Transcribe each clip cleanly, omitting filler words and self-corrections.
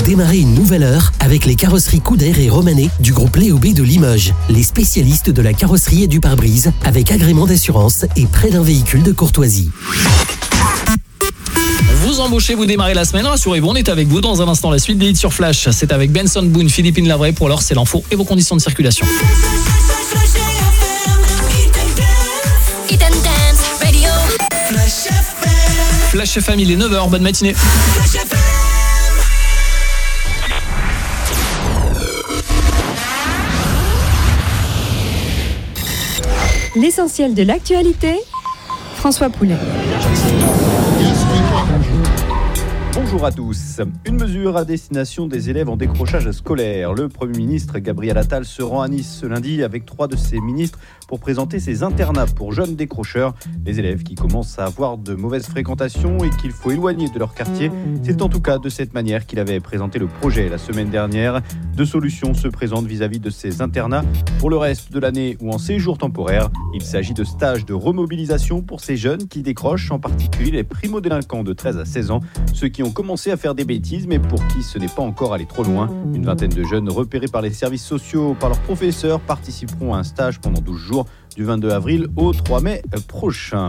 Démarrez une nouvelle heure avec les carrosseries Couder et Romanet du groupe Léo B de Limoges. Les spécialistes de la carrosserie et du pare-brise avec agrément d'assurance et prêt d'un véhicule de courtoisie. Vous embauchez, vous démarrez la semaine, rassurez-vous, on est avec vous dans un instant. La suite des hits sur Flash, c'est avec Benson Boone, Philippine Lavray. Pour l'heure, c'est l'info et vos conditions de circulation. Flash FM, il est 9h, bonne matinée. L'essentiel de l'actualité, François Poulet. Bonjour à tous. Une mesure à destination des élèves en décrochage scolaire. Le Premier ministre Gabriel Attal se rend à Nice ce lundi avec 3 de ses ministres pour présenter ses internats pour jeunes décrocheurs. Les élèves qui commencent à avoir de mauvaises fréquentations et qu'il faut éloigner de leur quartier. C'est en tout cas de cette manière qu'il avait présenté le projet la semaine dernière. 2 solutions se présentent vis-à-vis de ces internats pour le reste de l'année ou en séjour temporaire. Il s'agit de stages de remobilisation pour ces jeunes qui décrochent, en particulier les primo-délinquants de 13 à 16 ans, ceux qui ont commencé à faire des bêtises mais pour qui ce n'est pas encore allé trop loin. Une vingtaine de jeunes repérés par les services sociaux, par leurs professeurs, participeront à un stage pendant 12 jours du 22 avril au 3 mai prochain.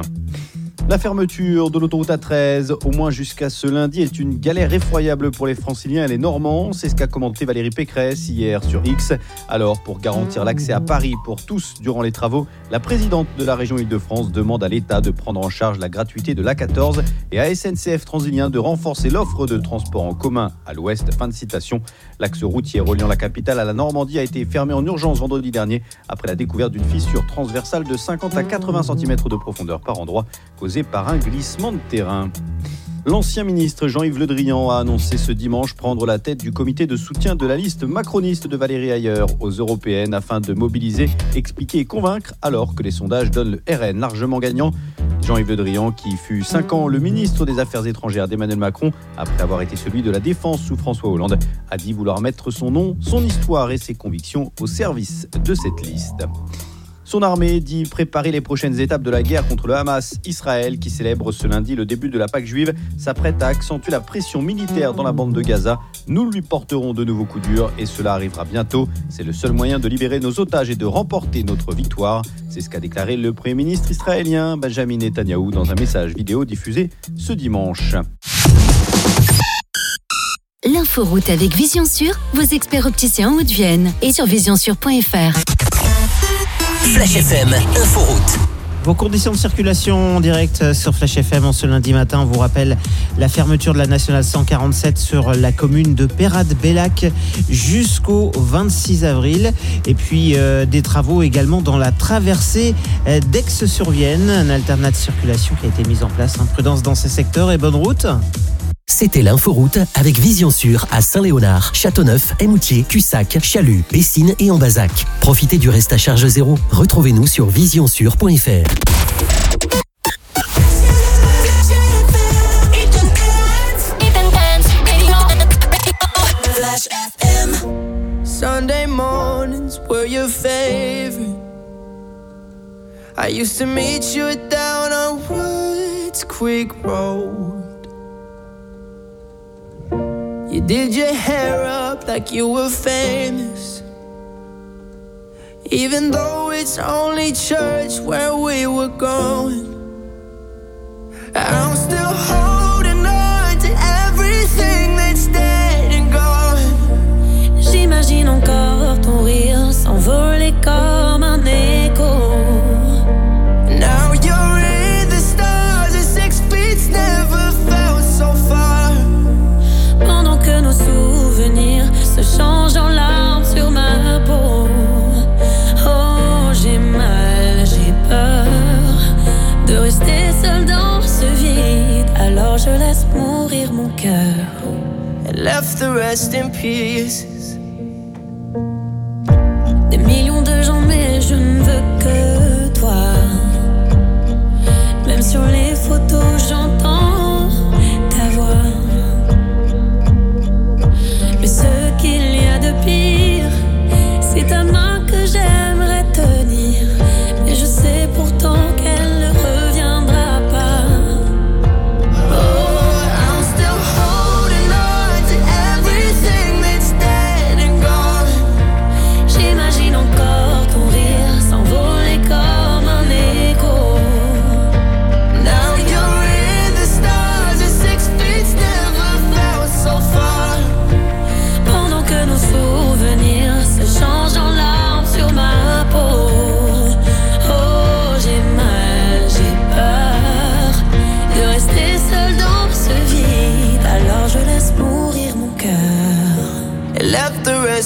La fermeture de l'autoroute A13, au moins jusqu'à ce lundi, est une galère effroyable pour les Franciliens et les Normands. C'est ce qu'a commenté Valérie Pécresse hier sur X. Alors, pour garantir l'accès à Paris pour tous durant les travaux, la présidente de la région Île-de-France demande à l'État de prendre en charge la gratuité de l'A14 et à SNCF Transilien de renforcer l'offre de transport en commun à l'ouest. Fin de citation. L'axe routier reliant la capitale à la Normandie a été fermé en urgence vendredi dernier après la découverte d'une fissure transversale de 50 à 80 cm de profondeur par endroit, causée par un glissement de terrain. L'ancien ministre Jean-Yves Le Drian a annoncé ce dimanche prendre la tête du comité de soutien de la liste macroniste de Valérie Ayer aux européennes afin de mobiliser, expliquer et convaincre alors que les sondages donnent le RN largement gagnant. Jean-Yves Le Drian, qui fut 5 ans le ministre des Affaires étrangères d'Emmanuel Macron, après avoir été celui de la Défense sous François Hollande, a dit vouloir mettre son nom, son histoire et ses convictions au service de cette liste. Son armée dit préparer les prochaines étapes de la guerre contre le Hamas. Israël, qui célèbre ce lundi le début de la Pâque juive, s'apprête à accentuer la pression militaire dans la bande de Gaza. Nous lui porterons de nouveaux coups durs et cela arrivera bientôt. C'est le seul moyen de libérer nos otages et de remporter notre victoire. C'est ce qu'a déclaré le Premier ministre israélien Benjamin Netanyahou dans un message vidéo diffusé ce dimanche. L'inforoute avec Vision Sûre, vos experts opticiens en Haute-Vienne et sur visionsure.fr. Flash FM, Inforoute. Vos conditions de circulation en direct sur Flash FM en ce lundi matin. On vous rappelle la fermeture de la Nationale 147 sur la commune de Peyrade-Bellac jusqu'au 26 avril. Et puis des travaux également dans la traversée d'Aix-sur-Vienne. Un alternat de circulation qui a été mis en place. Prudence dans ces secteurs et bonne route. C'était l'Inforoute avec Vision Sûre à Saint-Léonard, Châteauneuf, Émoutier, Cussac, Chalut, Bessines et Ambazac. Profitez du reste à charge zéro. Retrouvez-nous sur visionsure.fr. Sunday mornings were your favorite. I used to meet you down on Woods Creek Road. You did your hair up like you were famous, even though it's only church where we were going. I'm still holding on to everything that's dead and gone. J'imagine encore ton rire s'envoler comme un écho. Now you're in the stars and 6 feet never felt so far. Pendant que nos souvenirs se changent en larmes sur ma peau. Oh, j'ai mal, j'ai peur de rester seule dans ce vide. Alors je laisse mourir mon cœur. And left the rest in pieces. Des millions de gens mais je ne veux que toi. Même sur les photos j'entends ta voix. Mais ce qu'il y a de pire, c'est ta main que j'aimerais tenir. Mais je sais pourtant qu'elle ne reviendra pas. Oh, I'm still holding on to everything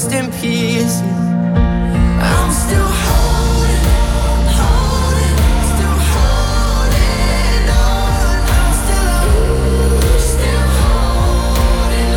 rest in peace. I'm still holding still holding on. I'm still holding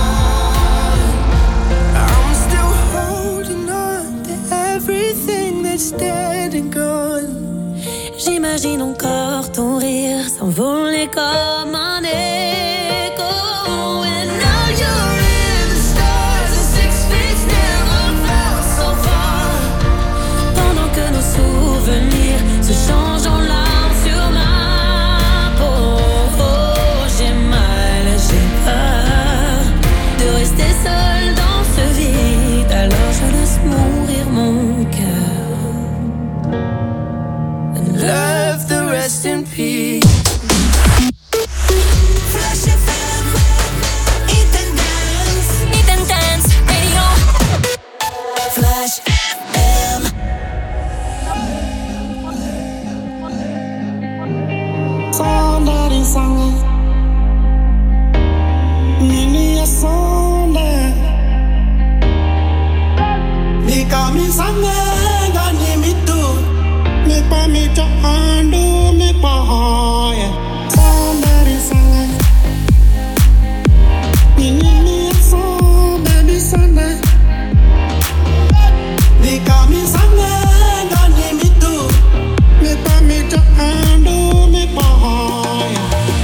on. I'm still holding on to everything that's dead and gone. J'imagine encore ton rire s'envoler comme un écho. And now you're in the stars, and 6 feet never felt so far. Pendant que nos souvenirs se changent en larmes sur ma peau. Oh, j'ai mal, j'ai peur de rester seule dans ce vide. Alors je laisse mourir mon cœur. And Love the rest in peace. Flash FM, Eat and Dance Radio. Flash FM. Somebody sang it. Nini a song it. They call me sang it, gani me too. Me pa me to undo me pa hoya. Somebody sang it. Nini a song, baby sang it. They call me sang it, gani me too. Me pa me to undo me pa hoya.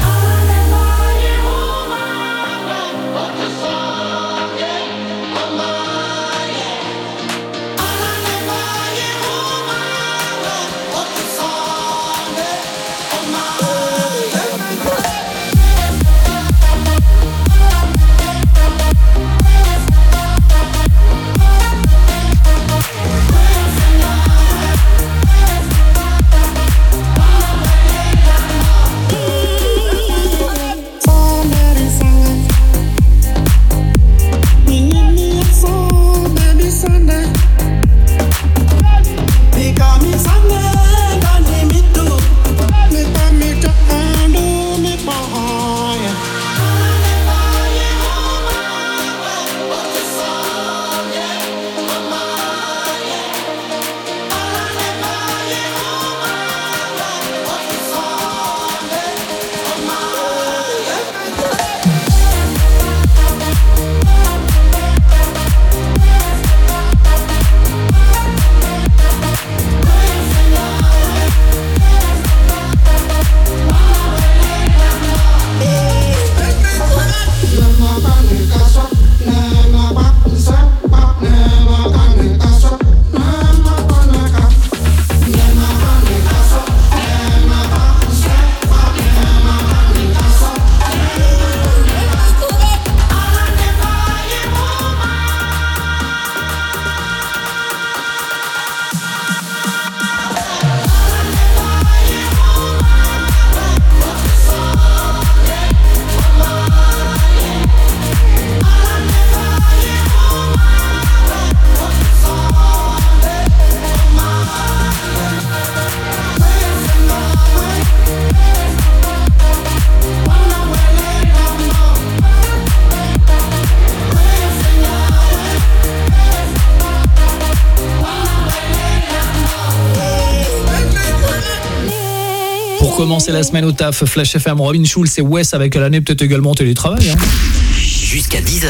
Commencer la semaine au taf, Flash FM, Robin Schulz et Wes avec à l'année peut-être également télétravail. Jusqu'à 10h,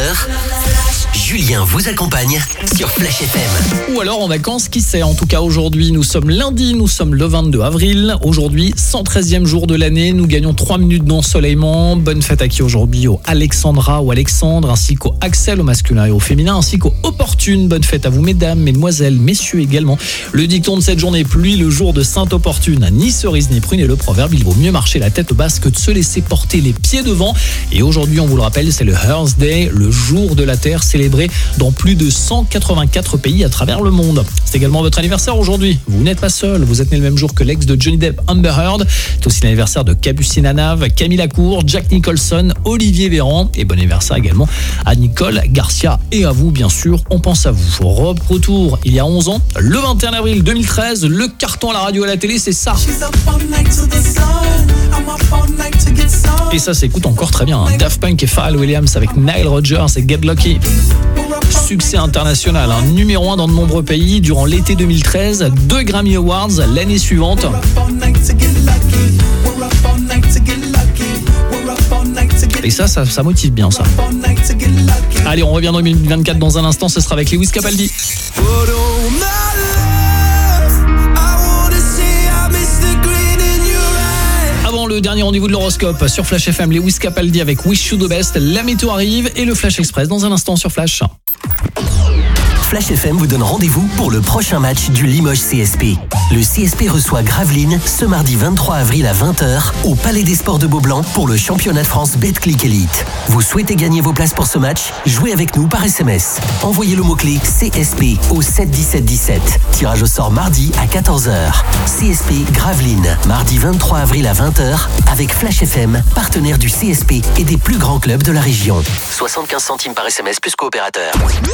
Julien vous accompagne sur Flash FM. Ou alors en vacances, qui sait. En tout cas aujourd'hui, nous sommes lundi, nous sommes le 22 avril. Aujourd'hui, 113e jour de l'année, nous gagnons 3 minutes d'ensoleillement. Bonne fête à qui aujourd'hui? Au Alexandra ou Alexandre, ainsi qu'au Axel au masculin et au féminin, ainsi qu'au Opportune. Bonne fête à vous mesdames, mesdemoiselles, messieurs également. Le dicton de cette journée, pluie le jour de Sainte-Opportune. Ni cerise ni prune, et le proverbe, il vaut mieux marcher la tête basse que de se laisser porter les pieds devant. Et aujourd'hui, on vous le rappelle, c'est le Earth Day, le jour de la Terre, célébré dans plus de 184 pays à travers le monde. C'est également votre anniversaire aujourd'hui. Vous n'êtes pas seul, vous êtes né le même jour que l'ex de Johnny Depp, Amber Heard. C'est aussi l'anniversaire de Capucine Anav, Camille Lacour, Jack Nicholson, Olivier Véran. Et bon anniversaire également à Nicole Garcia. Et à vous, bien sûr, on pense à vous. Retour il y a 11 ans, le 21 avril 2013, le carton à la radio et à la télé, c'est ça. Et ça s'écoute encore très bien. Daft Punk et Pharrell Williams avec Nile Rodgers et Get Lucky. succès international, numéro 1 dans de nombreux pays durant l'été 2013, 2 Grammy Awards l'année suivante. Et ça motive bien ça. Allez, on revient en 2024 dans un instant, ce sera avec Lewis Capaldi. Avant le dernier rendez-vous de l'horoscope sur Flash FM, Lewis Capaldi avec Wish You the Best, la météo arrive et le Flash Express dans un instant sur Flash. Flash FM vous donne rendez-vous pour le prochain match du Limoges CSP. Le CSP reçoit Gravelines ce mardi 23 avril à 20h au Palais des Sports de Beaublanc pour le championnat de France Betclic Elite. Vous souhaitez gagner vos places pour ce match? Jouez avec nous par SMS. Envoyez le mot-clé CSP au 7 17 17. Tirage au sort mardi à 14h. CSP Gravelines, mardi 23 avril à 20h avec Flash FM, partenaire du CSP et des plus grands clubs de la région. 75 centimes par SMS plus coopérateur.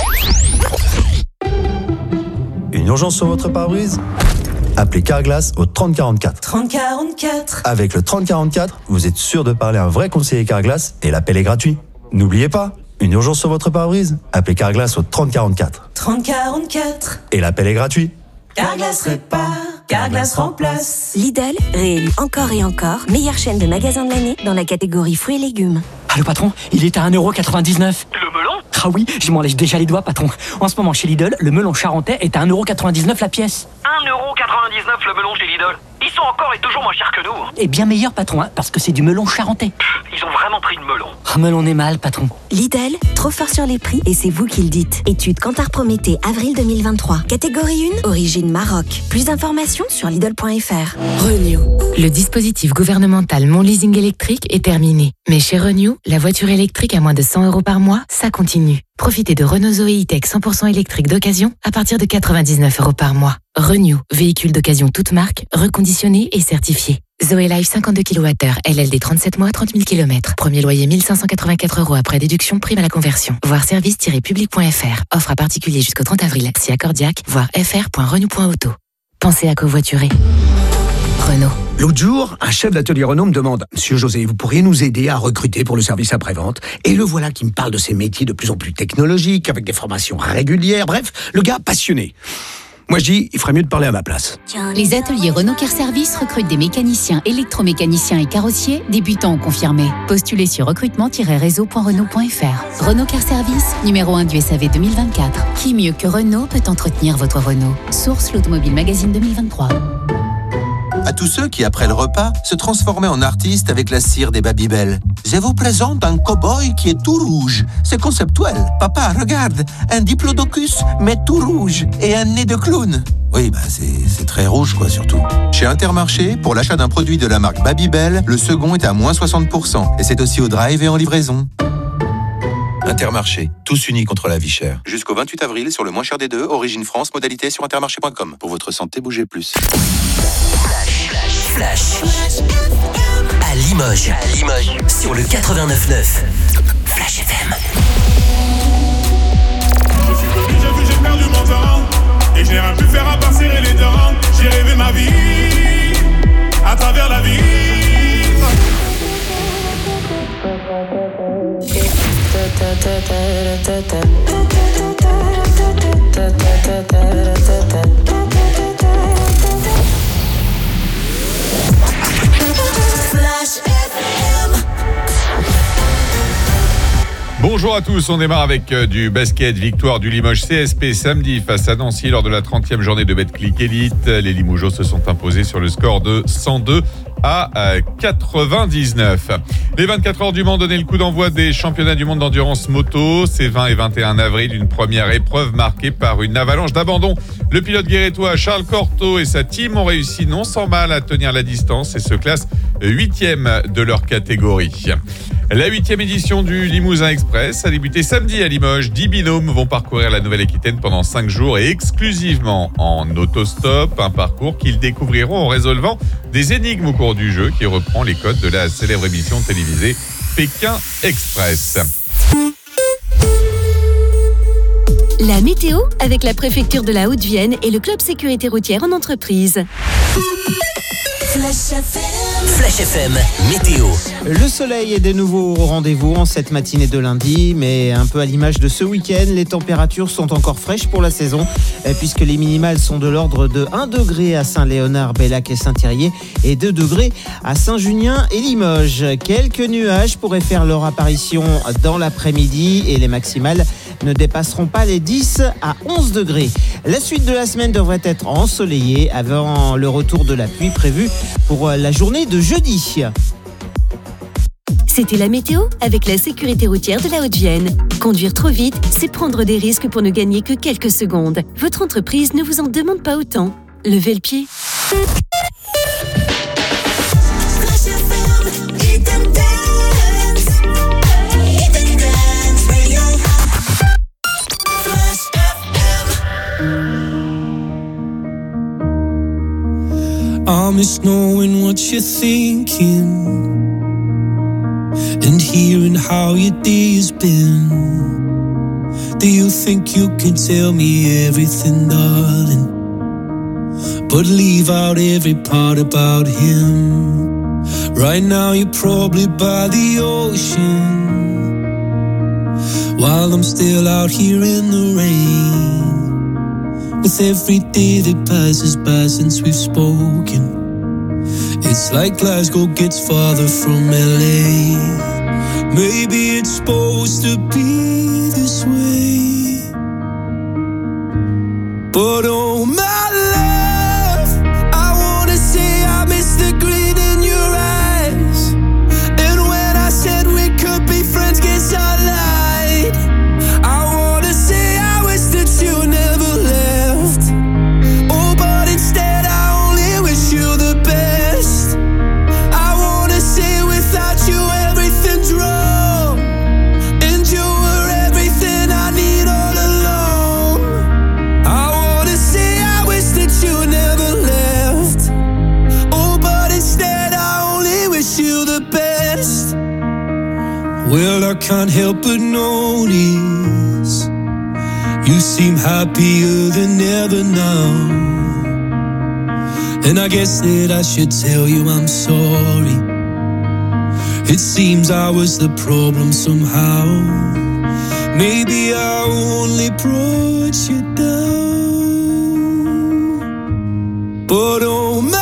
Une urgence sur votre pare-brise? Appelez Carglass au 3044. 3044. Avec le 3044, vous êtes sûr de parler à un vrai conseiller Carglass et l'appel est gratuit. N'oubliez pas, une urgence sur votre pare-brise? Appelez Carglass au 3044. 3044. Et l'appel est gratuit. Carglass répare, Carglass remplace. Lidl, réélu encore et encore, meilleure chaîne de magasins de l'année dans la catégorie fruits et légumes. Ah, le patron, il est à 1,99€. Le melon? Ah oui, je m'en lèche déjà les doigts, patron. En ce moment, chez Lidl, le melon charentais est à 1,99€ la pièce. 1,99€ le melon chez Lidl. Ils sont encore et toujours moins chers que nous. Et bien meilleur, patron, parce que c'est du melon charentais. Ils ont vraiment pris le melon. Ah, melon est mal, patron. Lidl, trop fort sur les prix et c'est vous qui le dites. Étude Kantar Prométhée, avril 2023. Catégorie 1, origine Maroc. Plus d'informations sur Lidl.fr. Renew. Le dispositif gouvernemental Mon Leasing électrique est terminé. Mais chez Renew, la voiture électrique à moins de 100€ par mois, ça continue. Profitez de Renault Zoe E-Tech 100% électrique d'occasion à partir de 99€ par mois. Renew, véhicule d'occasion toute marque, reconditionné et certifié. Zoe Life 52 kWh, LLD 37 mois, 30 000 km. Premier loyer 1584€ après déduction, prime à la conversion. Voir service-public.fr. Offre à particulier jusqu'au 30 avril. Si accordiaque, voir fr.renew.auto. Pensez à covoiturer. Renault. L'autre jour, un chef d'atelier Renault me demande « Monsieur José, vous pourriez nous aider à recruter pour le service après-vente ?» Et le voilà qui me parle de ces métiers de plus en plus technologiques, avec des formations régulières, bref, le gars passionné. Moi je dis, il ferait mieux de parler à ma place. Les ateliers Renault Car Service recrutent des mécaniciens, électromécaniciens et carrossiers, débutants ou confirmés. Postulez sur recrutement-réseau.renault.fr. Renault Car Service, numéro 1 du SAV 2024. Qui mieux que Renault peut entretenir votre Renault? Source l'Automobile Magazine 2023. À tous ceux qui, après le repas, se transformaient en artistes avec la cire des Babybel. Je vous présente un cow-boy qui est tout rouge. C'est conceptuel. Papa, regarde, un diplodocus, mais tout rouge, et un nez de clown. Oui, c'est très rouge, quoi, surtout. Chez Intermarché, pour l'achat d'un produit de la marque Babybel, le second est à moins 60%. Et c'est aussi au drive et en livraison. Intermarché, tous unis contre la vie chère. Jusqu'au 28 avril, sur le moins cher des deux, Origine France, modalité sur intermarché.com. Pour votre santé, bougez plus. Flash. À Limoges. Sur le 89.9. Flash FM. J'ai perdu mon temps. Et je n'ai rien pu faire à part serrer les dents. J'ai rêvé ma vie. À travers la vie. Bonjour à tous, on démarre avec du basket. Victoire du Limoges CSP samedi face à Nancy lors de la 30e journée de Betclic Elite. Les Limougeaux se sont imposés sur le score de 102 à 99. Les 24 heures du Mans donnaient le coup d'envoi des championnats du monde d'endurance moto. C'est 20 et 21 avril, une première épreuve marquée par une avalanche d'abandon. Le pilote guérétois Charles Cortot et sa team ont réussi non sans mal à tenir la distance et se classent 8e de leur catégorie. La 8e édition du Limousin Express a débuté samedi à Limoges. 10 binômes vont parcourir la Nouvelle-Aquitaine pendant 5 jours et exclusivement en autostop. Un parcours qu'ils découvriront en résolvant des énigmes au cours du jeu qui reprend les codes de la célèbre émission télévisée Pékin Express. La météo avec la préfecture de la Haute-Vienne et le club sécurité routière en entreprise. Flash FM. Flash FM, météo. Le soleil est de nouveau au rendez-vous en cette matinée de lundi, mais un peu à l'image de ce week-end, les températures sont encore fraîches pour la saison, puisque les minimales sont de l'ordre de 1 degré à Saint-Léonard, Bellac et Saint-Thirier, et 2 degrés à Saint-Junien et Limoges. Quelques nuages pourraient faire leur apparition dans l'après-midi et les maximales ne dépasseront pas les 10 à 11 degrés. La suite de la semaine devrait être ensoleillée avant le retour de la pluie prévue pour la journée de jeudi. C'était la météo avec la sécurité routière de la Haute-Vienne. Conduire trop vite, c'est prendre des risques pour ne gagner que quelques secondes. Votre entreprise ne vous en demande pas autant. Levez le pied. I miss knowing what you're thinking and hearing how your day has been. Do you think you can tell me everything, darling, but leave out every part about him? Right now you're probably by the ocean, while I'm still out here in the rain. With every day that passes by since we've spoken, it's like Glasgow gets farther from LA. Maybe it's supposed to be this way, but oh my love, I wanna say I miss the grin in your eyes. And when I said we could be friends, guess I lied. I wanna say I wish that you never left. Well, I can't help but notice you seem happier than ever now. And I guess that I should tell you I'm sorry. It seems I was the problem somehow. Maybe I only brought you down. But oh my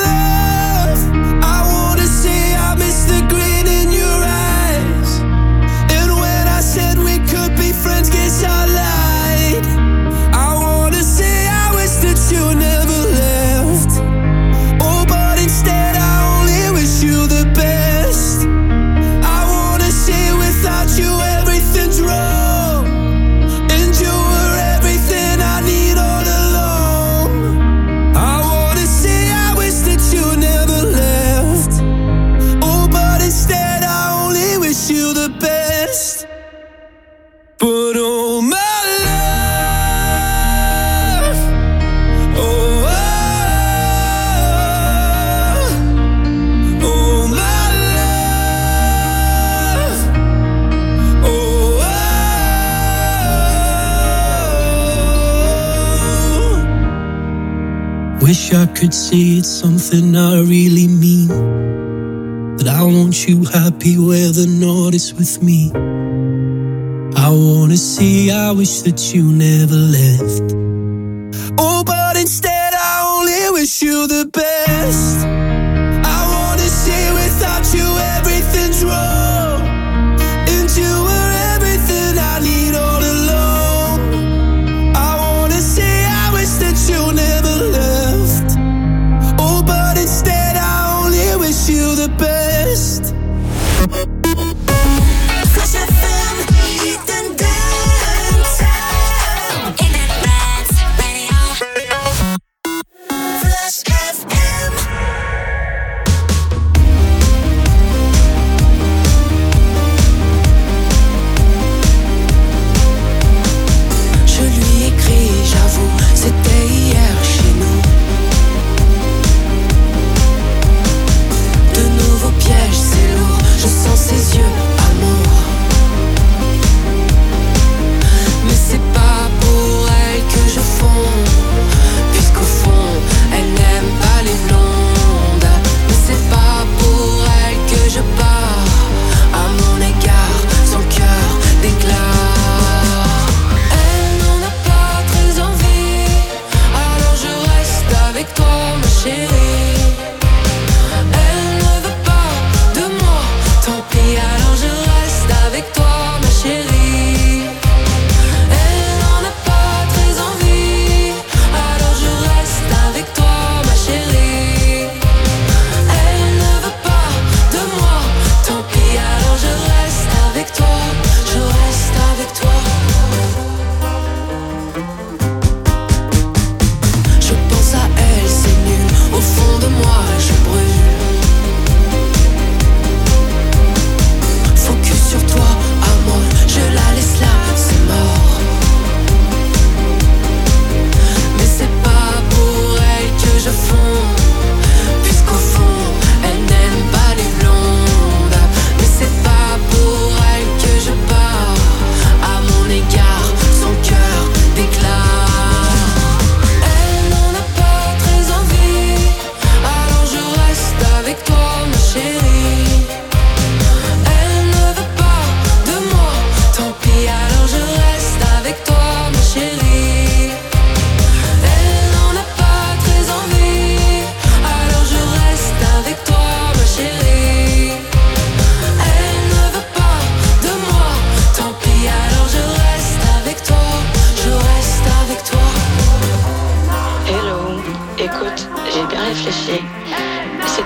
wish I could say it's something I really mean, that I want you happy where the north is with me. I wanna say I wish that you never left. Oh, but instead I only wish you the best. I wanna say without you everything's wrong, and you were everything I need all along. I wanna say I wish that you never left. You the best. Flash FM, eat and dance. Eat and dance, radio. Flash FM.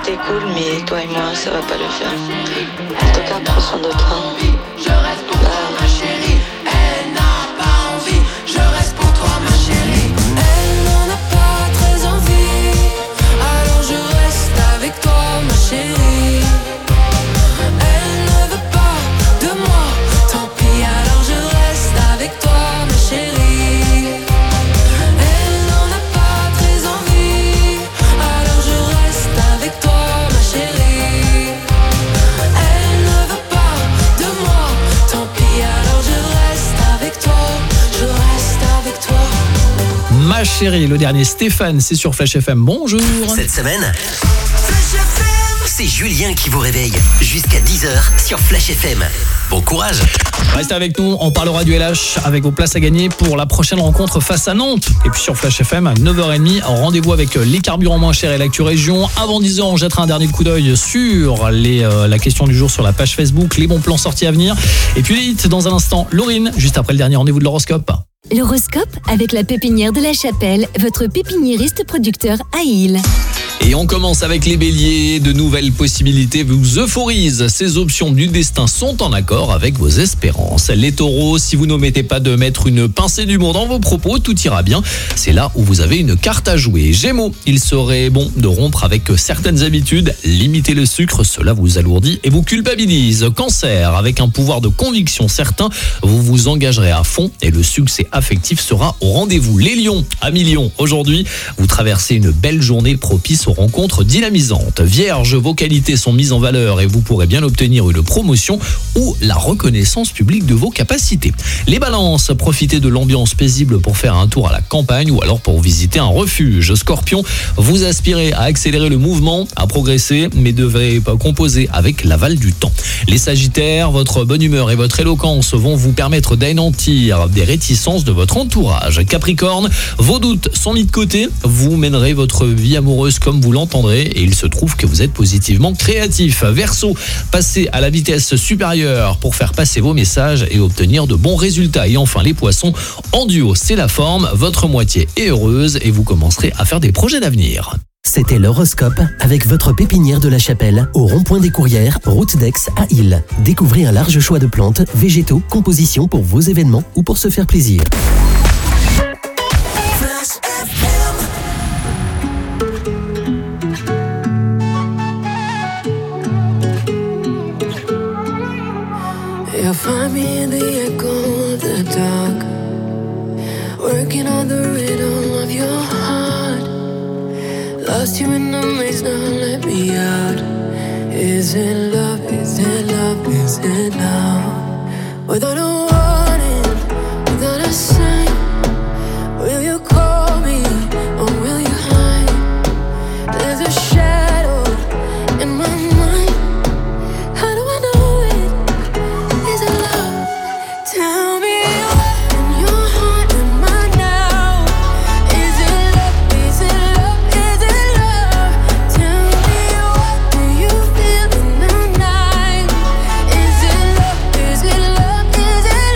t'es cool, mais toi et moi, ça va pas le faire. En tout cas, prends soin de toi. Je reste pour toi, ma chérie. Elle n'a pas envie. Je reste pour toi, ma chérie. Elle n'en a pas très envie, alors je reste avec toi, ma chérie. Elle ne veut pas de moi, tant pis, alors je reste avec toi, ma chérie. Elle n'en a pas très envie, alors je reste avec toi, ma chérie. Elle ne veut pas de moi, tant pis, alors je reste avec toi, je reste avec toi. Ma chérie, le dernier Stéphane, c'est sur Flash FM. Bonjour. Cette semaine, c'est Julien qui vous réveille jusqu'à 10h sur Flash FM. Bon courage. Restez avec nous, on parlera du LH avec vos places à gagner pour la prochaine rencontre face à Nantes. Et puis sur Flash FM à 9h30, rendez-vous avec les carburants moins chers et l'actu région. Avant 10h, on jettera un dernier coup d'œil sur la question du jour sur la page Facebook, les bons plans sortis à venir. Et puis les hits dans un instant. Laurine, juste après le dernier rendez-vous de l'horoscope. L'horoscope avec la pépinière de la Chapelle, votre pépiniériste producteur à Île. Et on commence avec les béliers. De nouvelles possibilités vous euphorisent. Ces options du destin sont en accord avec vos espérances. Les taureaux, si vous n'omettez pas de mettre une pincée d'humour dans vos propos, tout ira bien. C'est là où vous avez une carte à jouer. Gémeaux, il serait bon de rompre avec certaines habitudes. Limitez le sucre, cela vous alourdit et vous culpabilise. Cancer, avec un pouvoir de conviction certain, vous vous engagerez à fond et le succès affectif sera au rendez-vous. Les lions, amis lions, aujourd'hui, vous traversez une belle journée propice aux rencontres dynamisantes. Vierge, vos qualités sont mises en valeur et vous pourrez bien obtenir une promotion ou la reconnaissance publique de vos capacités. Les balances, profitez de l'ambiance paisible pour faire un tour à la campagne ou alors pour visiter un refuge. Scorpion, vous aspirez à accélérer le mouvement, à progresser, mais devrez composer avec l'aval du temps. Les sagittaires, votre bonne humeur et votre éloquence vont vous permettre d'anéantir des réticences de votre entourage. Capricorne, vos doutes sont mis de côté, vous mènerez votre vie amoureuse comme vous l'entendrez et il se trouve que vous êtes positivement créatif. Verseau, passez à la vitesse supérieure pour faire passer vos messages et obtenir de bons résultats. Et enfin les poissons, en duo c'est la forme, votre moitié est heureuse et vous commencerez à faire des projets d'avenir. C'était l'horoscope avec votre pépinière de la Chapelle au rond-point des Courrières, route d'Aix à Île. Découvrez un large choix de plantes, végétaux, compositions pour vos événements ou pour se faire plaisir. You'll find me in the echo of the dark, working on the rhythm of your heart. Lost you in the maze, now let me out. Is it love, is it love, is it love? Without a warning, without a sign, will you call me or will you hide? There's a shadow in my mind. How do I know it? Is it love? Tell me what in your heart am I now? Is it love? Is it love? Is it love? Tell me what do you feel in the night? Is it love? Is it love? Is it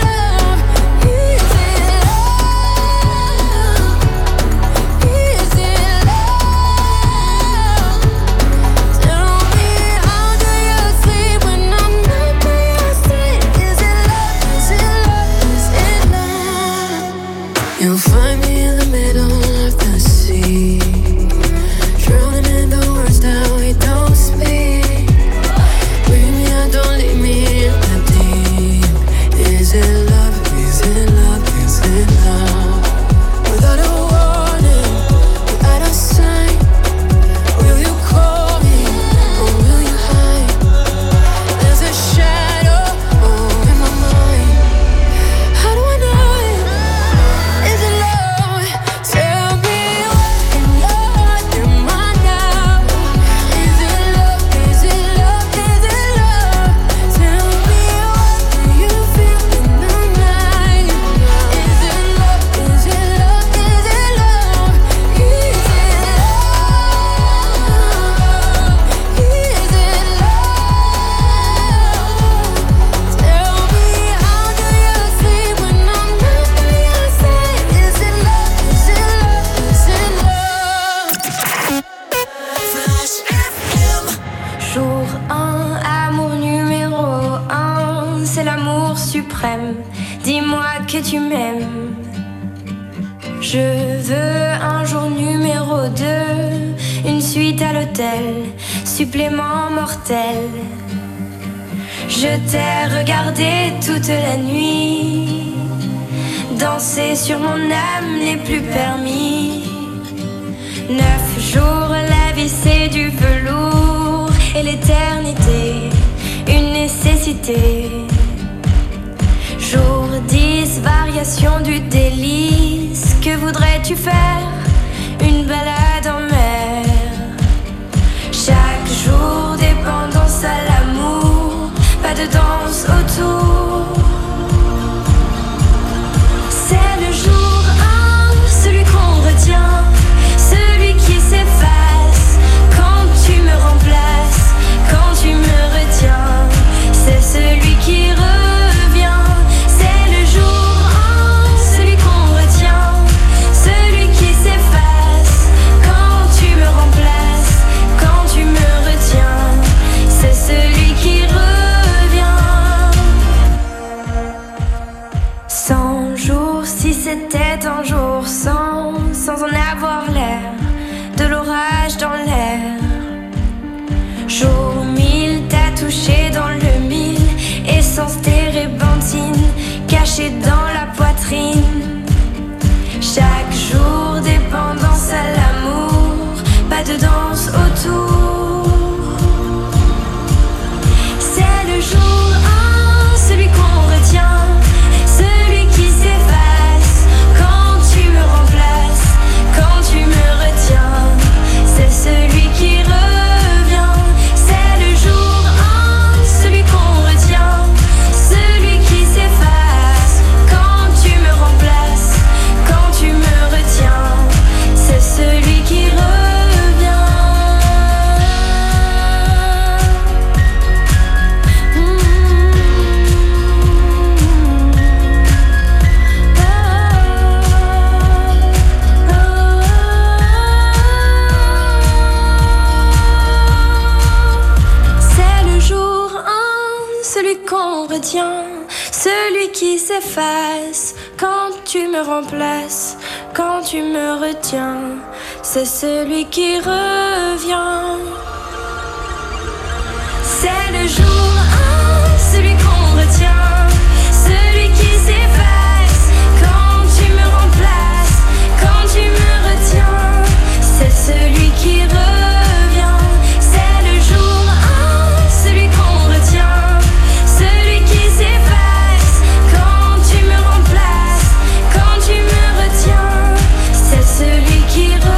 dis-moi que tu m'aimes. Je veux un jour numéro 2, une suite à l'hôtel, supplément mortel. Je t'ai regardé toute la nuit, danser sur mon âme n'est plus permis. 9 jours, la vie c'est du velours, et l'éternité, une nécessité. Jour 10, variation du délice. Que voudrais-tu faire? Une balade en mer. Chaque jour, dépendance à l'amour, pas de danse autour. C'est le jour 1, celui qu'on retient, celui qui s'efface quand tu me remplaces, quand tu me retiens. C'est celui qui revient. C'est le jour 1, celui qu'on retient, celui qui s'efface quand tu me remplaces, quand tu me retiens. C'est celui qui revient. 100 jours, si c'était un jour sans en avoir l'air, de l'orage dans l'air. Jour 1000, t'as touché dans le 1000, essence térébenthine, cachée dans la poitrine. Chaque jour, dépendance à l'amour, pas de danse autour. C'est le jour 1, celui qu'on retient, celui qui s'efface quand tu me remplaces, quand tu me retiens. C'est celui qui revient. C'est le jour 1, celui qu'on retient, celui qui s'efface quand tu me remplaces, quand tu me retiens. C'est celui qui revient. C'est le jour 1, celui qu'on retient, celui qui s'efface quand tu me remplaces, quand tu me retiens. C'est celui qui revient. C'est le jour 1, celui qu'on retient, celui qui s'efface quand tu me remplaces, quand tu me retiens. C'est celui qui revient. C'est le jour 1, celui qu'on retient, celui qui s'efface quand tu me remplaces, quand tu me retiens. C'est celui qui revient.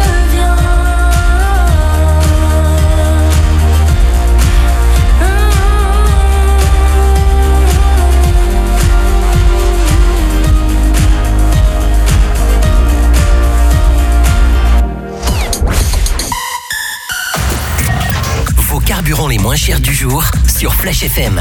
Vos carburants les moins chers du jour sur Flash FM.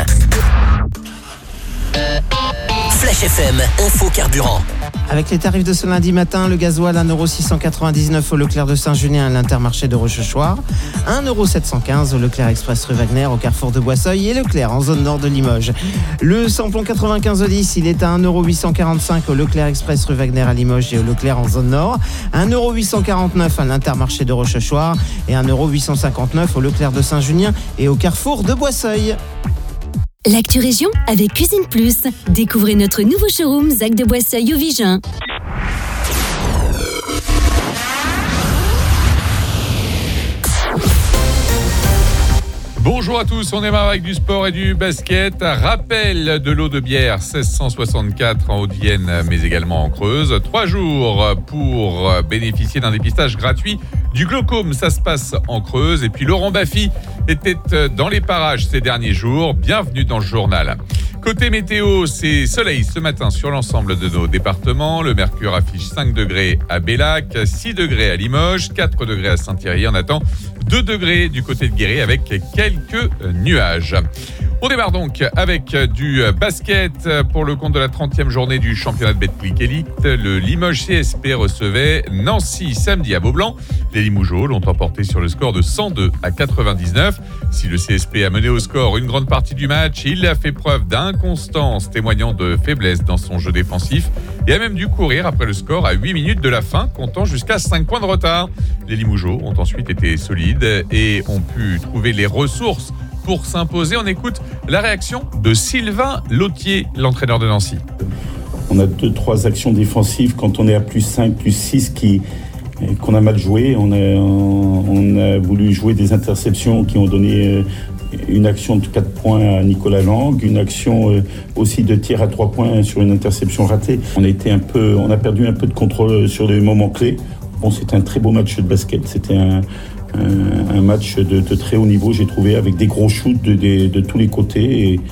Flash FM, info carburant. Avec les tarifs de ce lundi matin, le gasoil 1,699€ au Leclerc de Saint-Junien à l'Intermarché de Rochechouart, 1,715€ au Leclerc Express rue Wagner au carrefour de Boisseuil et Leclerc en zone nord de Limoges. Le samplon 95 au 10, il est à 1,845€ au Leclerc Express rue Wagner à Limoges et au Leclerc en zone nord, 1,849€ à l'Intermarché de Rochechouart et 1,859€ au Leclerc de Saint-Junien et au carrefour de Boisseuil. L'actu région avec Cuisine Plus. Découvrez notre nouveau showroom Zac de Boisseuil au Vigin. Bonjour à tous, on démarre avec du sport et du basket. Rappel de l'eau de bière 1664 en Haute-Vienne, mais également en Creuse. 3 jours pour bénéficier d'un dépistage gratuit du glaucome. Ça se passe en Creuse. Et puis Laurent Baffy était dans les parages ces derniers jours. Bienvenue dans le journal. Côté météo, c'est soleil ce matin sur l'ensemble de nos départements. Le mercure affiche 5 degrés à Bellac, 6 degrés à Limoges, 4 degrés à Saint-Thierry. On attend 2 degrés du côté de Guéret avec quelques nuages. On démarre donc avec du basket pour le compte de la 30e journée du championnat de Betclic Elite. Le Limoges CSP recevait Nancy samedi à Beaublanc. Les Limougeaux l'ont emporté sur le score de 102-99. Si le CSP a mené au score une grande partie du match, il a fait preuve d'inconstance, témoignant de faiblesse dans son jeu défensif et a même dû courir après le score à 8 minutes de la fin, comptant jusqu'à 5 points de retard. Les Limougeaux ont ensuite été solides et ont pu trouver les ressources pour s'imposer. On écoute la réaction de Sylvain Lautier, l'entraîneur de Nancy. On a 2-3 actions défensives quand on est à plus 5, plus 6 qu'on a mal joué. On a voulu jouer des interceptions qui ont donné une action de 4 points à Nicolas Lang, une action aussi de tir à 3 points sur une interception ratée. On a perdu un peu de contrôle sur les moments clés. Bon, c'était un très beau match de basket. C'était un match de très haut niveau, j'ai trouvé, avec des gros shoots de tous les côtés. Et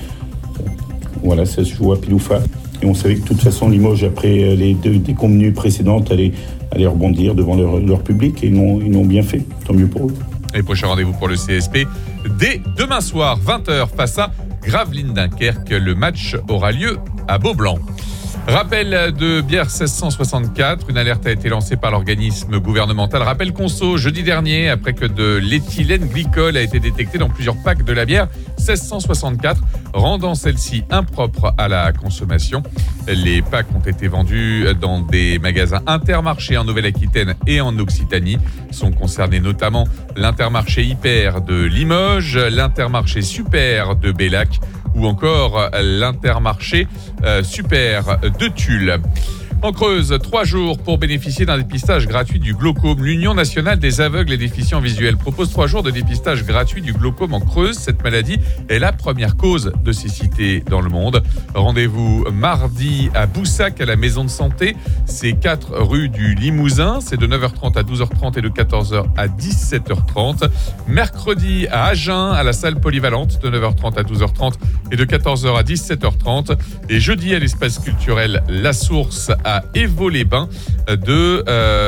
voilà, ça se joue à pile ou face. Et on savait que de toute façon, Limoges, après les deux déconvenues précédentes, allait rebondir devant leur public. Et ils l'ont bien fait. Tant mieux pour eux. Et prochain rendez-vous pour le CSP dès demain soir, 20h, face à Gravelines Dunkerque. Le match aura lieu à Beaublanc. Rappel de bière 1664, une alerte a été lancée par l'organisme gouvernemental Rappel Conso jeudi dernier après que de l'éthylène glycol a été détecté dans plusieurs packs de la bière 1664, rendant celle-ci impropre à la consommation. Les packs ont été vendus dans des magasins Intermarché en Nouvelle-Aquitaine et en Occitanie. Sont concernés notamment l'Intermarché Hyper de Limoges, l'Intermarché Super de Bellac ou encore l'Intermarché Super de Tulle. En Creuse, 3 jours pour bénéficier d'un dépistage gratuit du glaucome. L'Union nationale des aveugles et déficients visuels propose 3 jours de dépistage gratuit du glaucome en Creuse. Cette maladie est la première cause de cécité dans le monde. Rendez-vous mardi à Boussac, à la maison de santé. C'est 4 rue du Limousin. C'est de 9h30 à 12h30 et de 14h à 17h30. Mercredi à Agen, à la salle polyvalente, de 9h30 à 12h30 et de 14h à 17h30. Et jeudi à l'espace culturel La Source à Évaux-les-Bains de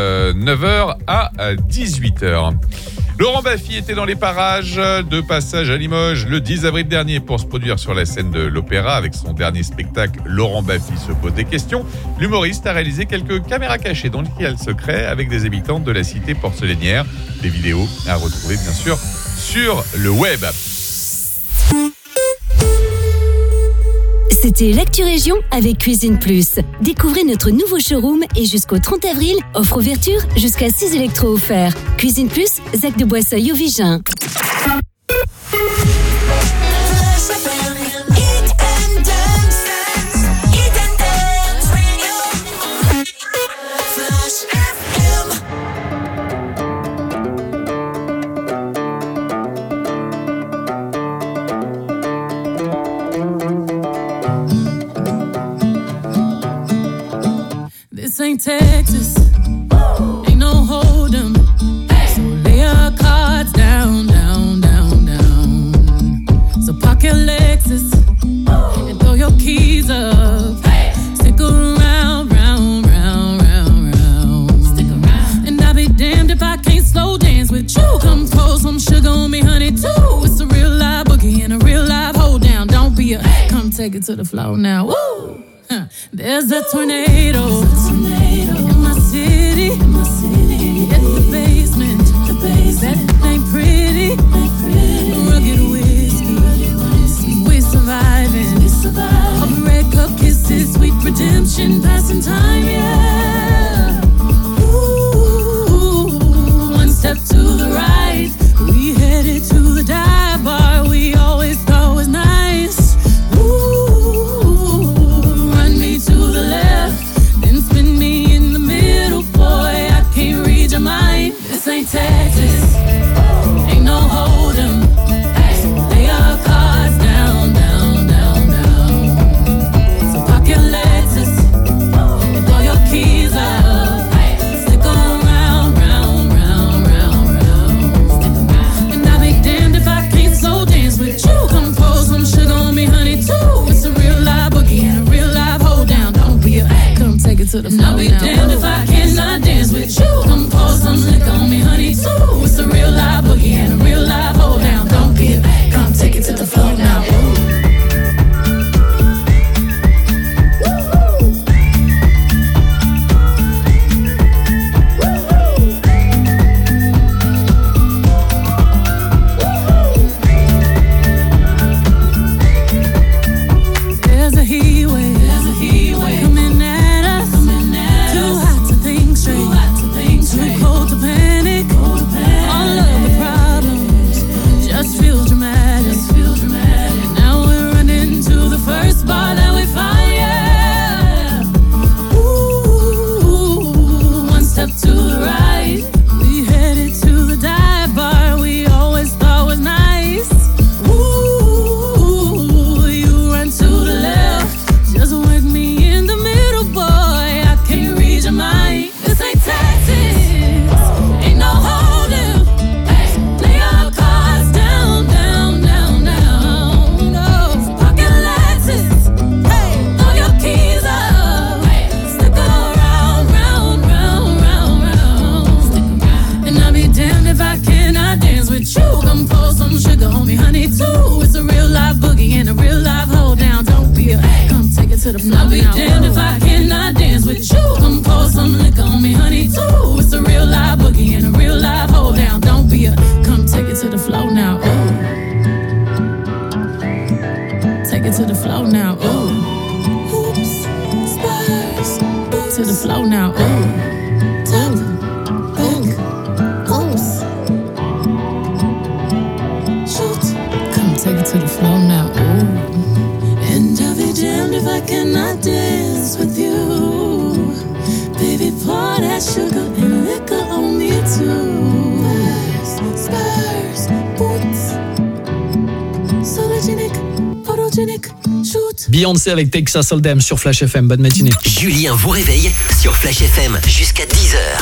9h à 18h. Laurent Baffy était dans les parages de passage à Limoges le 10 avril dernier pour se produire sur la scène de l'Opéra avec son dernier spectacle Laurent Baffy se pose des questions. L'humoriste a réalisé quelques caméras cachées dans le secret avec des habitants de la cité porcelainière. Des vidéos à retrouver bien sûr sur le web. C'était l'Actu Région avec Cuisine Plus. Découvrez notre nouveau showroom et jusqu'au 30 avril, offre ouverture jusqu'à 6 électros offerts. Cuisine Plus, Zac de Boisseuil au Vigin. This ain't Texas, ain't no hold 'em. So lay your cards down, down, down, down. So park your Lexus and throw your keys up. Stick around, round, round, round, round. Stick around. And I'll be damned if I can't slow dance with you. Come pour some sugar on me, honey, too. It's a real live boogie and a real live hold down. Don't be a come take it to the floor now. Woo! There's a tornado in my city. At the basement. That ain't pretty. Rugged whiskey. We're surviving. All the red cup kisses, sweet redemption, passing time, yeah. Ooh, one step to the right. We headed to the dive bar we always thought was nice. To the left, then spin me in the middle, boy, I can't read your mind. This ain't Texas, ain't no hold 'em. Lay your cards down, down, down, down. So park your Lexus and throw your take it to the floor. I'll be damned if I cannot dance with you. Come pour some liquor on me, honey, too. It's a real live boogie and a real live hold down. Don't be a come take it to the floor now. I'll be damned if I cannot dance with you. Come pour some liquor on me, honey, too. It's a real live boogie and a real live hold down. Don't be a come take it to the floor now. Ooh. Take it to the floor now. Ooh. Hoops, spurs, to the floor now. Ooh. Top, back, hoops. Shoot. Come take it to the floor now. Ooh. And I'll be damned if I cannot dance with you. Baby, pour that sugar and liquor on me too. Spurs, boots, sologenic, photogenic, shoot. Beyoncé avec Texas Hold'em sur Flash FM. Bonne matinée. Julien vous réveille sur Flash FM jusqu'à 10h.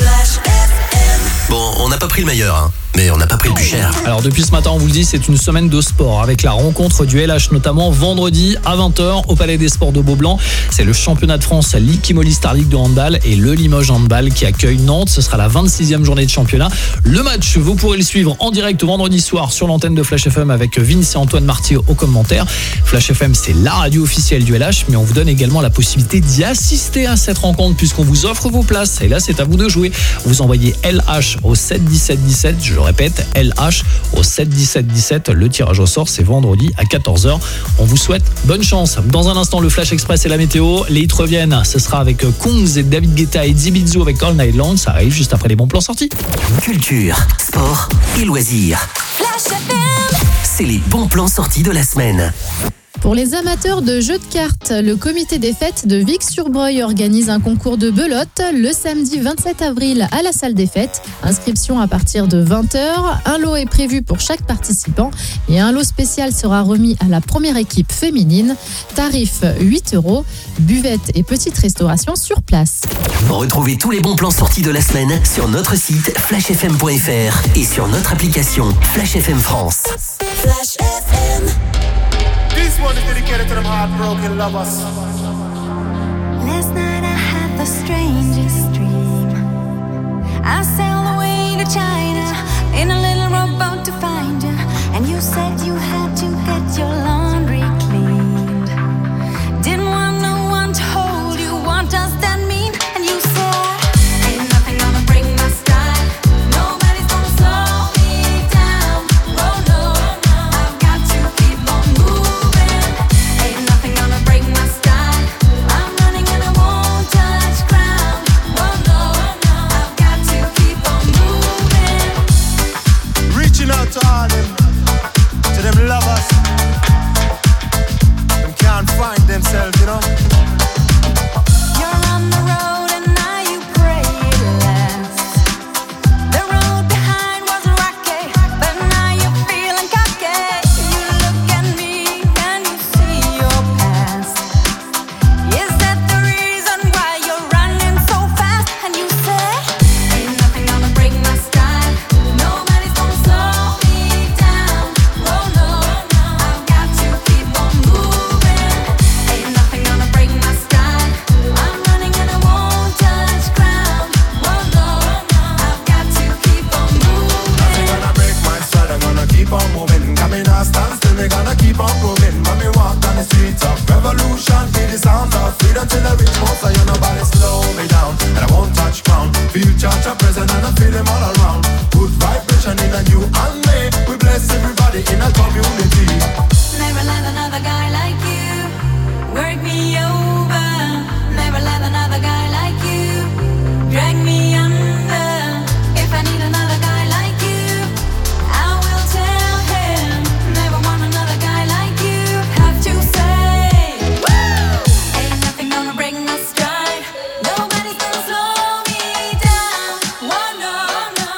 Bon, on n'a pas pris le meilleur, hein, mais on n'a pas pris le plus cher. Alors depuis ce matin, on vous le dit, c'est une semaine de sport avec la rencontre du LH, notamment vendredi à 20h au Palais des Sports de Beaublanc. C'est le championnat de France Ligue Star League de handball et le Limoges Handball qui accueille Nantes. Ce sera la 26e journée de championnat. Le match, vous pourrez le suivre en direct vendredi soir sur l'antenne de Flash FM avec Vince et Antoine Marty aux commentaires. Flash FM, c'est la radio officielle du LH, mais on vous donne également la possibilité d'y assister à cette rencontre puisqu'on vous offre vos places. Et là, c'est à vous de jouer. Vous envoyez LH au 7 17 17, je le répète, LH au 7 17 17. Le tirage au sort, c'est vendredi à 14h. On vous souhaite bonne chance. Dans un instant, le Flash Express et la météo. Les hits reviennent. Ce sera avec Kungs et David Guetta et Zibizou avec All Night Long. Ça arrive juste après les bons plans sortis. Culture, sport et loisirs. Flash FM. C'est les bons plans sortis de la semaine. Pour les amateurs de jeux de cartes, le comité des fêtes de Vic-sur-Breuil organise un concours de belote le samedi 27 avril à la salle des fêtes. Inscription à partir de 20h. Un lot est prévu pour chaque participant et un lot spécial sera remis à la première équipe féminine. Tarif 8€, buvette et petite restauration sur place. Retrouvez tous les bons plans sortis de la semaine sur notre site flashfm.fr et sur notre application Flash FM France. Flash FM. This one is dedicated to them heartbroken lovers. Last night I had the strangest dream. I sailed away to China in a little rowboat to find you. And you said you had to get your laundry cleaned. Didn't want no one to hold you, what does that mean? And you said, ain't nothing gonna break my style. Nobody's gonna slow me down. Oh no, I've got to keep on moving. Ain't nothing gonna break my style. feel them all around. Good vibration in a you and me. We bless everybody in a community. Never let another guy like you work me over. Never let another guy like you drag me under. If I need another guy like you, I will tell him. Never want another guy like you. Have to say, woo! Ain't nothing gonna break my stride. Nobody's gonna slow me down. Whoa, no, no.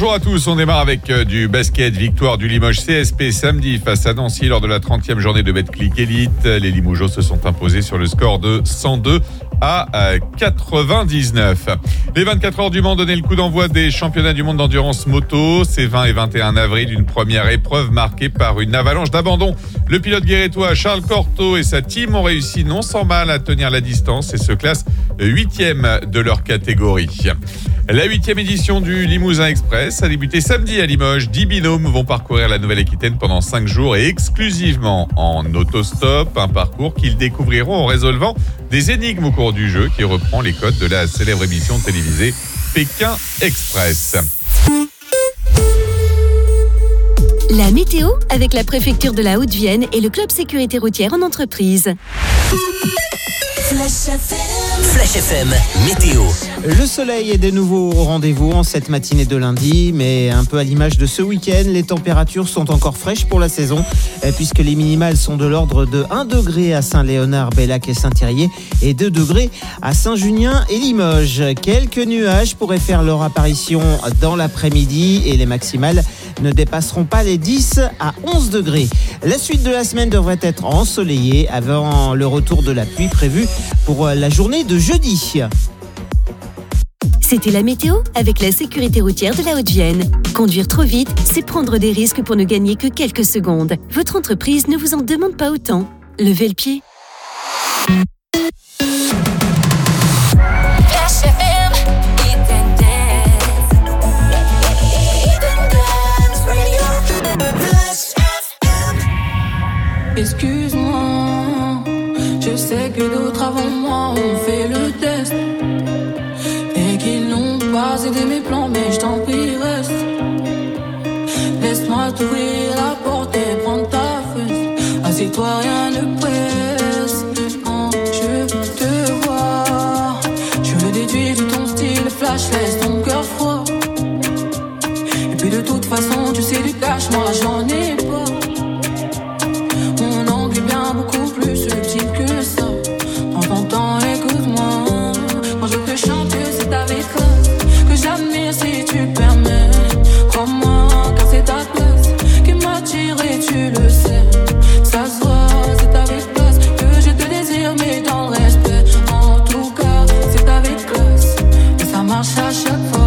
Bonjour à tous, on démarre avec du basket, victoire du Limoges CSP samedi face à Nancy lors de la 30e journée de Betclic Elite. Les Limougeaux se sont imposés sur le score de 102 à 99. Les 24 heures du Mans donnaient le coup d'envoi des championnats du monde d'endurance moto. C'est 20 et 21 avril, une première épreuve marquée par une avalanche d'abandon. Le pilote guérétois Charles Cortot et sa team ont réussi non sans mal à tenir la distance et se classent 8e de leur catégorie. La 8e édition du Limousin Express a débuté samedi à Limoges. 10 binômes vont parcourir la Nouvelle-Aquitaine pendant 5 jours et exclusivement en autostop. Un parcours qu'ils découvriront en résolvant des énigmes au cours du jeu qui reprend les codes de la célèbre émission télévisée Pékin Express. La météo avec la préfecture de la Haute-Vienne et le club sécurité routière en entreprise. Flash FM, météo. Le soleil est de nouveau au rendez-vous en cette matinée de lundi, mais un peu à l'image de ce week-end, les températures sont encore fraîches pour la saison, puisque les minimales sont de l'ordre de 1 degré à Saint-Léonard, Bellac et Saint-Thirier, et 2 degrés à Saint-Junien et Limoges. Quelques nuages pourraient faire leur apparition dans l'après-midi et les maximales ne dépasseront pas les 10 à 11 degrés. La suite de la semaine devrait être ensoleillée avant le retour de la pluie prévue pour la journée de jeudi. C'était la météo avec la sécurité routière de la Haute-Vienne. Conduire trop vite, c'est prendre des risques pour ne gagner que quelques secondes. Votre entreprise ne vous en demande pas autant. Levez le pied. Excuse-moi, je sais que d'autres avant moi ont fait le test et qu'ils n'ont pas aidé mes plans, mais je t'en prie reste. Laisse-moi t'ouvrir la porte et prendre ta fesse. Assieds-toi, rien ne presse. Quand je te vois, je le déduis de ton style flash, laisse ton cœur froid. Et puis de toute façon, tu sais du cash, moi j'en ai pas. Beaucoup plus subtil que ça. Prends ton temps, écoute-moi. Quand je te chante, c'est avec classe que j'admire si tu permets. Crois-moi, car c'est ta classe qui m'attire et tu le sais. Ça se voit, c'est avec classe que je te désire, mais dans le respect. En tout cas, c'est avec classe et ça marche à chaque fois.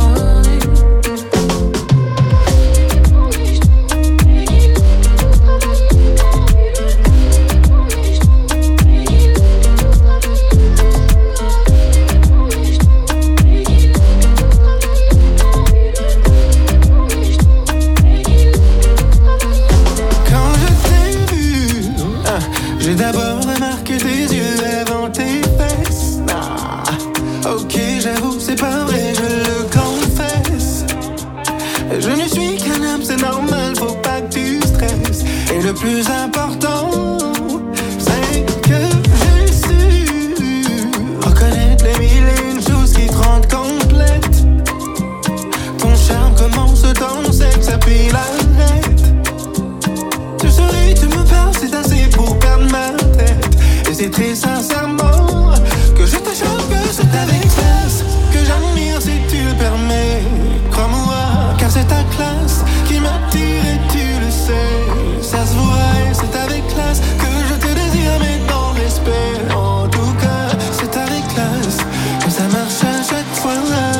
J'ai d'abord remarqué tes yeux avant tes fesses. Ah, ok, j'avoue, c'est pas vrai, je le confesse. Je ne suis qu'un homme, c'est normal, faut pas que tu stresses. Et le plus important, c'est que j'ai su reconnaître les mille et une choses qui te rendent complète. Ton charme commence dans le sexe, puis l'arrête. Tu souris, tu me parles, c'est assez pour perdre ma tête. Et c'est très sincèrement que je te choque, que c'est avec classe que j'admire si tu le permets. Crois-moi, car c'est ta classe qui m'attire et tu le sais. Ça se voit et c'est avec classe que je te désire, mais dans le respect. En tout cas, c'est avec classe que ça marche à chaque fois.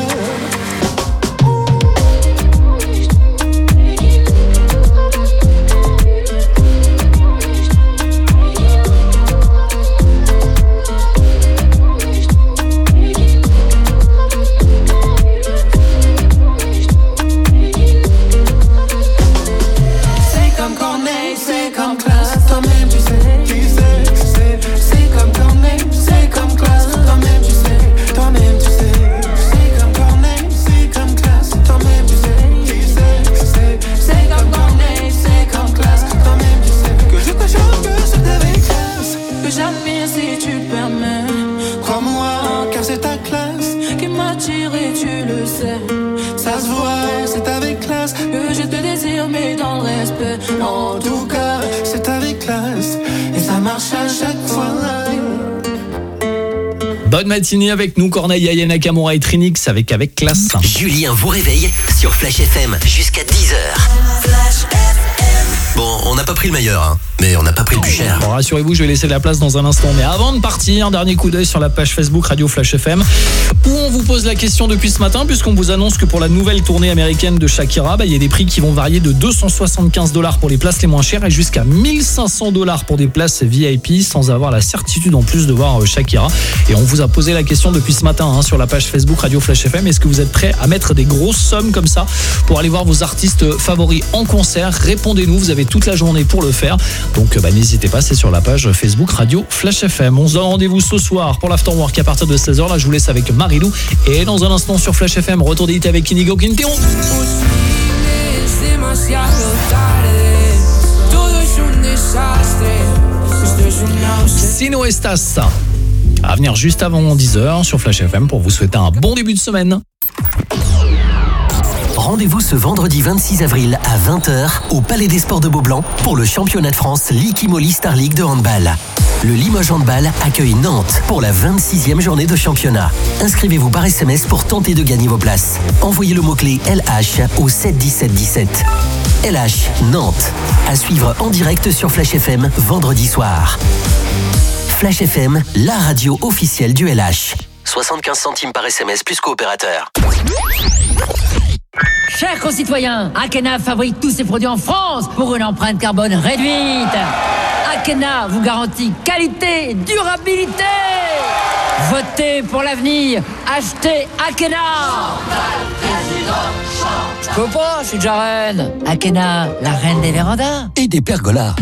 En tout cas, c'est avec classe et ça marche à chaque fois. Bonne matinée avec nous, Corneille, Aya Nakamura et Trinix avec classe. Julien vous réveille sur Flash FM jusqu'à 10h. Bon, on n'a pas pris le meilleur, mais on n'a pas pris le plus cher. Bon, rassurez-vous, je vais laisser de la place dans un instant. Mais avant de partir, dernier coup d'œil sur la page Facebook Radio Flash FM, où on vous pose la question depuis ce matin, puisqu'on vous annonce que pour la nouvelle tournée américaine de Shakira, il y a des prix qui vont varier de $275 pour les places les moins chères et jusqu'à $1,500 pour des places VIP, sans avoir la certitude en plus de voir Shakira. Et on vous a posé la question depuis ce matin sur la page Facebook Radio Flash FM. Est-ce que vous êtes prêts à mettre des grosses sommes comme ça pour aller voir vos artistes favoris en concert? Répondez-nous, vous avez toute la journée pour le faire. Donc n'hésitez pas, c'est sur la page Facebook Radio Flash FM. On se donne rendez-vous ce soir pour l'Afterwork à partir de 16h. Là, je vous laisse avec Marilou. Et dans un instant sur Flash FM, retour d'hit avec Inigo Quintero. Si no estás. À venir juste avant 10h sur Flash FM pour vous souhaiter un bon début de semaine. Rendez-vous ce vendredi 26 avril à 20h au Palais des Sports de Beaublanc pour le championnat de France Likimoli Star League de handball. Le Limoges Handball accueille Nantes pour la 26e journée de championnat. Inscrivez-vous par SMS pour tenter de gagner vos places. Envoyez le mot-clé LH au 71717. LH Nantes. À suivre en direct sur Flash FM vendredi soir. Flash FM, la radio officielle du LH. 75 centimes par SMS plus coopérateur. Chers concitoyens, Akena fabrique tous ses produits en France pour une empreinte carbone réduite. Akena vous garantit qualité et durabilité. Votez pour l'avenir. Achetez Akena. Je peux pas, je suis déjà reine. Akena, la reine des vérandas. Et des pergolas.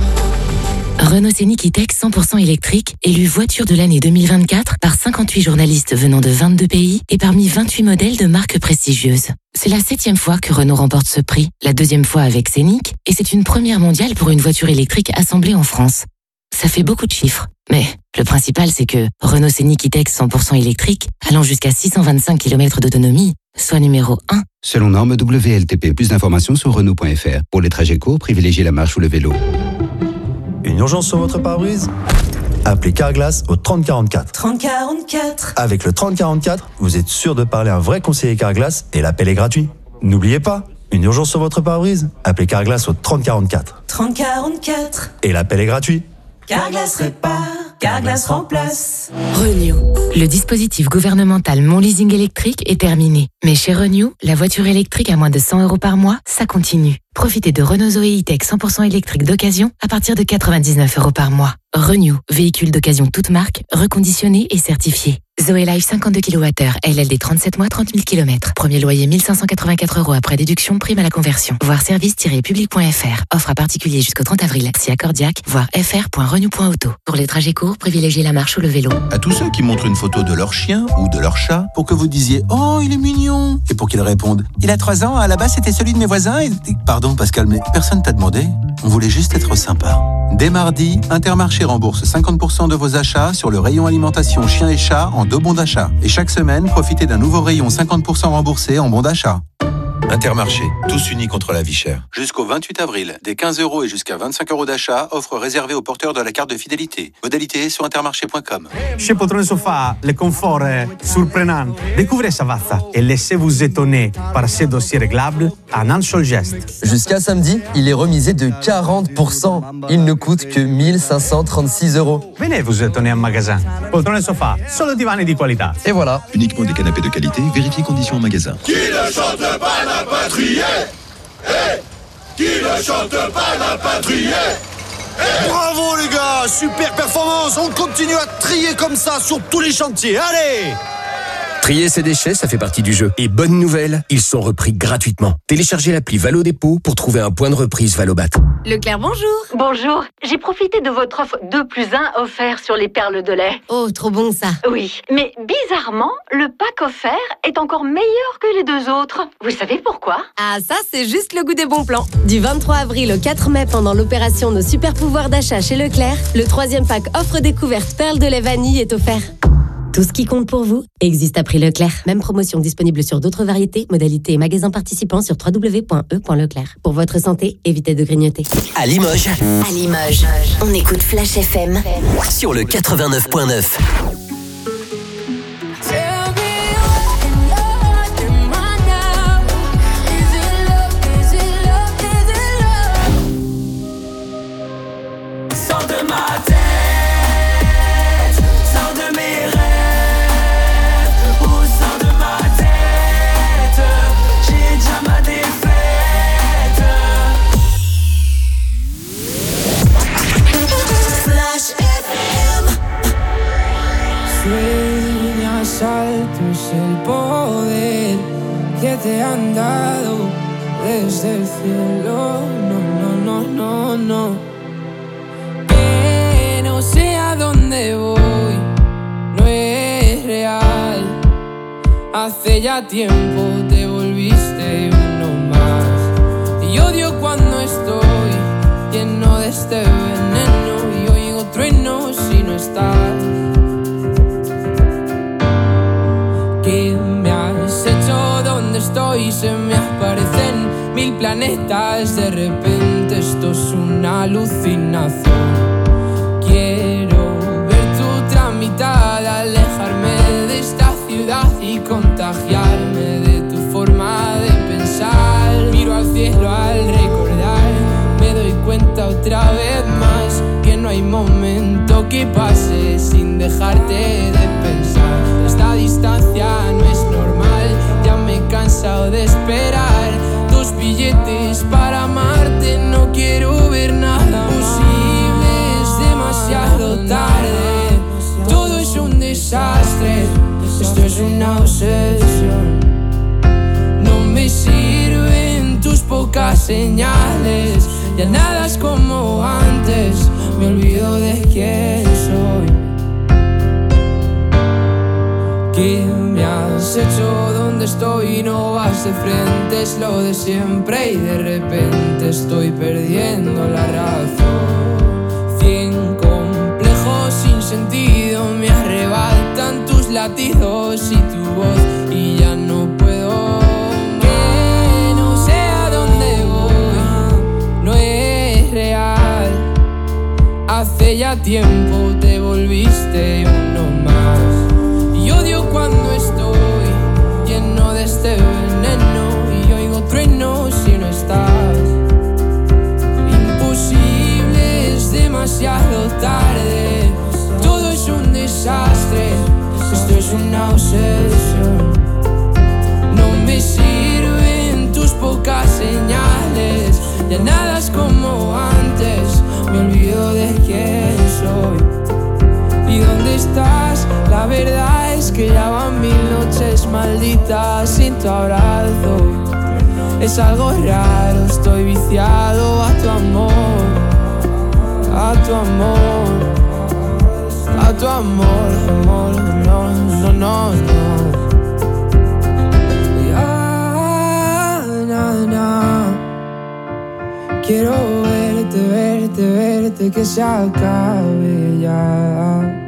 Renault Scénic E-Tech 100% électrique, élu voiture de l'année 2024 par 58 journalistes venant de 22 pays et parmi 28 modèles de marques prestigieuses. C'est la 7e fois que Renault remporte ce prix, la 2e fois avec Scénic, et c'est une première mondiale pour une voiture électrique assemblée en France. Ça fait beaucoup de chiffres, mais le principal c'est que Renault Scénic E-Tech 100% électrique, allant jusqu'à 625 km d'autonomie, soit numéro 1. Selon norme WLTP, plus d'informations sur Renault.fr. Pour les trajets courts, privilégiez la marche ou le vélo. Une urgence sur votre pare-brise? Appelez Carglass au 3044. 3044. Avec le 3044, vous êtes sûr de parler à un vrai conseiller Carglass et l'appel est gratuit. N'oubliez pas, une urgence sur votre pare-brise? Appelez Carglass au 3044. 3044. Et l'appel est gratuit. Carglass répare, Carglass remplace. Renew. Le dispositif gouvernemental Mon Leasing électrique est terminé. Mais chez Renew, la voiture électrique à moins de 100 € par mois, ça continue. Profitez de Renault Zoe E-Tech 100% électrique d'occasion à partir de 99 € par mois. Renew, véhicule d'occasion toute marque, reconditionné et certifié. Zoe Life 52 kWh, LLD 37 mois, 30 000 km. Premier loyer 1584 € après déduction, prime à la conversion. Voir service-public.fr. Offre à particulier jusqu'au 30 avril. Si accordiaque, voir fr.renew.auto. Pour les trajets courts, privilégiez la marche ou le vélo. À tous ceux qui montrent une photo de leur chien ou de leur chat pour que vous disiez « Oh, il est mignon !» et pour qu'ils répondent « Il a 3 ans, à la base c'était celui de mes voisins et... » Pardon Pascal, mais personne t'a demandé. On voulait juste être sympa. Dès mardi, Intermarché rembourse 50% de vos achats sur le rayon alimentation chien et chat en 2 bons d'achat. Et chaque semaine, profitez d'un nouveau rayon 50% remboursé en bons d'achat. Intermarché, tous unis contre la vie chère. Jusqu'au 28 avril, des 15 € et jusqu'à 25 € d'achat, offre réservée aux porteurs de la carte de fidélité. Modalité sur intermarché.com. Chez Poltrone Sofa, le confort est surprenant. Découvrez Savazza et laissez-vous étonner par ces dossiers réglables en un seul geste. Jusqu'à samedi, il est remisé de 40%. Il ne coûte que 1536 €. Venez vous étonner en magasin. Poltrone Sofa, solo divani di qualità. Et voilà. Uniquement des canapés de qualité, vérifiez conditions en magasin. Qui ne chante pas n'a pas trié. Qui ne chante pas n'a pas trié. Bravo les gars, super performance. On continue à trier comme ça sur tous les chantiers. Allez! Trier ses déchets, ça fait partie du jeu. Et bonne nouvelle, ils sont repris gratuitement. Téléchargez l'appli Valo Dépôt pour trouver un point de reprise Valobat. Leclerc, bonjour. Bonjour. J'ai profité de votre offre 2+1 offert sur les perles de lait. Oh, trop bon ça. Oui, mais bizarrement, le pack offert est encore meilleur que les 2 autres. Vous savez pourquoi? Ah, ça, c'est juste le goût des bons plans. Du 23 avril au 4 mai, pendant l'opération Nos super pouvoirs d'achat chez Leclerc, le 3e pack offre découverte perles de lait vanille est offert. Tout ce qui compte pour vous existe à prix Leclerc. Même promotion disponible sur d'autres variétés, modalités et magasins participants sur www.e.leclerc. Pour votre santé, évitez de grignoter. À Limoges, on écoute Flash FM sur le 89.9. sueñas alto es el poder que te han dado desde el cielo. No. Que no sé a dónde voy, no es real. Hace ya tiempo te volviste uno más. Y odio cuando estoy lleno de este veneno y oigo truenos si no estás. ¿Qué me has hecho? ¿Dónde estoy? Se me aparecen 1000 planetas. De repente esto es una alucinación. Quiero ver tu tramitada, alejarme de esta ciudad y contagiarme de tu forma de pensar. Miro al cielo al recordar, me doy cuenta otra vez más que no hay momento que pase sin dejarte de pensar. Esta distancia no es normal, ya me he cansado de esperar. 2 billetes para amarte, no quiero ver nada posible, es demasiado tarde. Todo es un desastre, esto es una obsesión. No me sirven tus pocas señales, ya nada es como antes, me olvido de quién soy. ¿Qué me has hecho? ¿Dónde estoy? No vas de frente, es lo de siempre y de repente estoy perdiendo la razón. 100 complejos sin sentido me arrebatan tus latidos y tu voz y ya no puedo. Que no sé a dónde voy, no es real. Hace ya tiempo te volviste uno más. Y odio cuando estoy lleno de este veneno y oigo truenos si no estás. Imposible, es demasiado tarde. Todo es un desastre, esto es una obsesión. No me sirven tus pocas señales, ya nada es como antes, me olvido de quién soy. ¿Y dónde estás? La verdad es que ya van 1000 noches malditas sin tu abrazo. Es algo raro, estoy viciado a tu amor, a tu amor, a tu amor, amor, no. Ya, quiero verte, que se acabe ya.